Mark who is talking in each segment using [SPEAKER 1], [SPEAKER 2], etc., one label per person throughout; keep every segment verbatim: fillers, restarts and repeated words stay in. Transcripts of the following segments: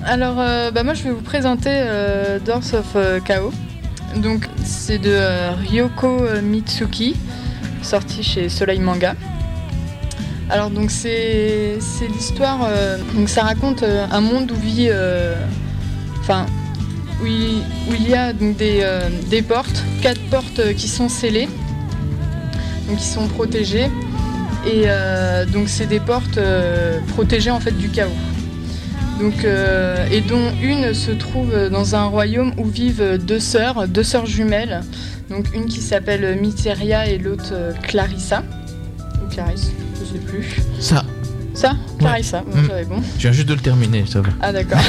[SPEAKER 1] Alors, euh, bah moi je vais vous présenter euh, Doors of euh, Chaos. Donc, c'est de euh, Ryoko Mitsuki, sorti chez Soleil Manga. Alors, donc, c'est, c'est l'histoire. Euh, donc, ça raconte euh, un monde où vit. Enfin. Euh, où, il, où il y a donc, des, euh, des portes, quatre portes euh, qui sont scellées, donc qui sont protégées. Et euh, donc, c'est des portes euh, protégées en fait du chaos. Donc, euh, et dont une se trouve dans un royaume où vivent deux sœurs, deux sœurs jumelles. Donc une qui s'appelle Myteria et l'autre euh, Clarissa. Ou Clarisse, je sais plus.
[SPEAKER 2] Ça.
[SPEAKER 1] Ça Clarissa, ouais. Bon, mmh. J'avais bon.
[SPEAKER 2] Je viens juste de le terminer, ça va.
[SPEAKER 1] Ah d'accord.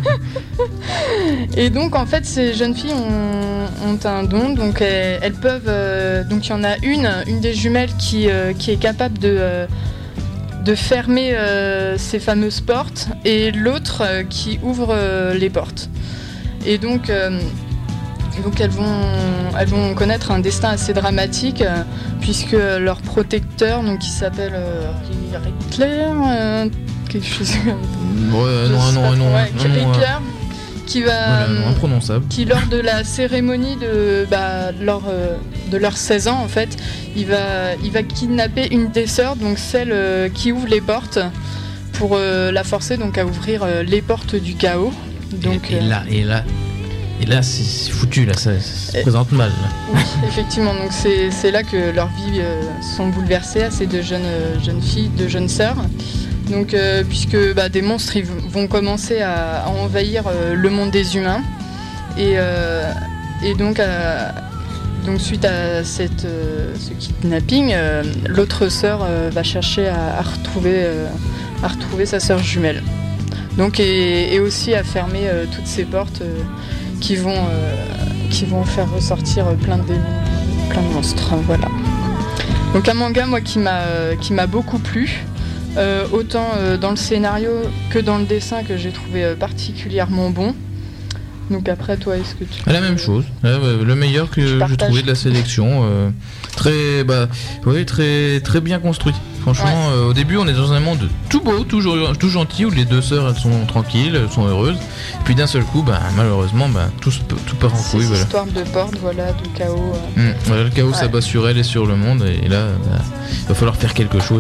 [SPEAKER 1] Et donc en fait ces jeunes filles ont, ont un don, donc elles, elles peuvent... Euh, donc il y en a une, une des jumelles qui, euh, qui est capable de... Euh, de fermer euh, ces fameuses portes et l'autre euh, qui ouvre euh, les portes. Et donc, euh, donc elles, vont, elles vont connaître un destin assez dramatique euh, puisque leur protecteur, donc qui s'appelle euh, Rickler, euh, quelque chose comme
[SPEAKER 2] ouais, non, non, non,
[SPEAKER 1] ouais,
[SPEAKER 2] non,
[SPEAKER 1] Rickler,
[SPEAKER 2] non,
[SPEAKER 1] qui va,
[SPEAKER 2] voilà, imprononçable.
[SPEAKER 1] Qui lors de la cérémonie de bah, leur, euh, de leurs seize ans en fait, il va, il va kidnapper une des sœurs, donc celle euh, qui ouvre les portes, pour euh, la forcer donc à ouvrir euh, les portes du chaos. Donc,
[SPEAKER 2] et, et là, et là, et là, c'est, c'est foutu là, ça, ça se et, présente mal. Là.
[SPEAKER 1] Oui, effectivement, donc c'est, c'est là que leurs vies euh, sont bouleversées à ces deux jeunes, euh, jeunes filles, deux jeunes sœurs. Donc, euh, puisque bah, des monstres ils vont commencer à, à envahir euh, le monde des humains, et, euh, et donc, à, donc suite à cette, euh, ce kidnapping, euh, l'autre sœur euh, va chercher à, à, retrouver, euh, à retrouver sa sœur jumelle. Donc, et, et aussi à fermer euh, toutes ces portes euh, qui, vont, euh, qui vont faire ressortir plein de démons, plein de monstres. Voilà. Donc un manga moi qui m'a, euh, qui m'a beaucoup plu. Euh, autant euh, dans le scénario que dans le dessin que j'ai trouvé euh, particulièrement bon. Donc après toi, est-ce que tu...
[SPEAKER 2] La même chose, euh, le meilleur que j'ai trouvé de la sélection. Euh, très, bah, oui, très, très bien construit. Franchement, ouais. euh, au début on est dans un monde tout beau, tout, tout gentil, où les deux sœurs elles sont tranquilles, elles sont heureuses. Et puis d'un seul coup, bah, malheureusement, bah, tout, tout part en couille.
[SPEAKER 1] C'est
[SPEAKER 2] voilà.
[SPEAKER 1] Histoire de porte, voilà, de chaos. Euh...
[SPEAKER 2] Mmh, voilà, le chaos ouais. s'abat sur elle et sur le monde, et là, bah, il va falloir faire quelque chose.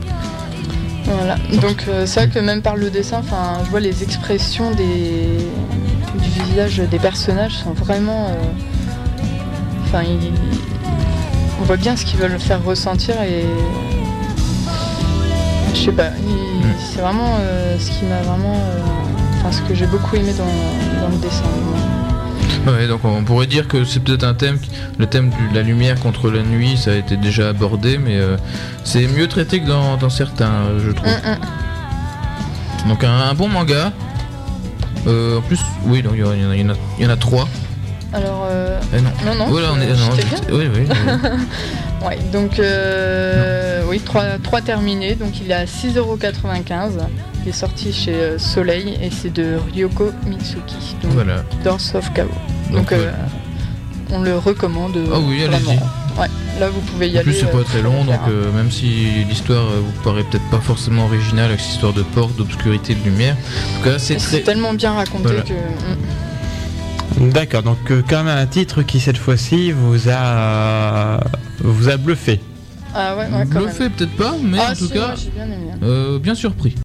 [SPEAKER 1] Voilà, donc euh, c'est vrai que même par le dessin, je vois les expressions des... du visage des personnages sont vraiment... Enfin, euh... ils... on voit bien ce qu'ils veulent faire ressentir et... Je sais pas, il... mm. c'est vraiment euh, ce qui m'a vraiment... Enfin, euh... ce que j'ai beaucoup aimé dans, dans le dessin.
[SPEAKER 2] Ouais, donc on pourrait dire que c'est peut-être un thème, le thème de la lumière contre la nuit, ça a été déjà abordé, mais euh, c'est mieux traité que dans, dans certains, je trouve. Mm-mm. Donc un, un bon manga. Euh, en plus, oui, donc il y, y, y, y en a trois.
[SPEAKER 1] Alors, euh...
[SPEAKER 2] eh non.
[SPEAKER 1] non, non,
[SPEAKER 2] voilà, on est, non je, oui, oui. oui.
[SPEAKER 1] Ouais, donc euh, oui, trois terminés, donc il est à six euros quatre-vingt-quinze. Il est sorti chez euh, Soleil et c'est de Ryoko Mitsuki. Donc
[SPEAKER 2] voilà.
[SPEAKER 1] Doors of Chaos. Donc, donc euh, euh, on le recommande.
[SPEAKER 2] Ah oui, allez-y.
[SPEAKER 1] Ouais, là vous pouvez y
[SPEAKER 2] en
[SPEAKER 1] aller.
[SPEAKER 2] En plus, c'est pas très long, donc euh, même si l'histoire euh, vous paraît peut-être pas forcément originale avec cette histoire de porte, d'obscurité, de lumière, en tout cas, c'est, très...
[SPEAKER 1] c'est tellement bien raconté voilà. que.
[SPEAKER 3] D'accord, donc euh, quand même un titre qui cette fois-ci vous a vous a bluffé.
[SPEAKER 1] Ah ouais, ouais
[SPEAKER 2] bluffé peut-être pas, mais
[SPEAKER 1] ah,
[SPEAKER 2] en tout
[SPEAKER 1] si,
[SPEAKER 2] cas,
[SPEAKER 1] moi, j'ai bien aimé.
[SPEAKER 2] Euh, bien surpris.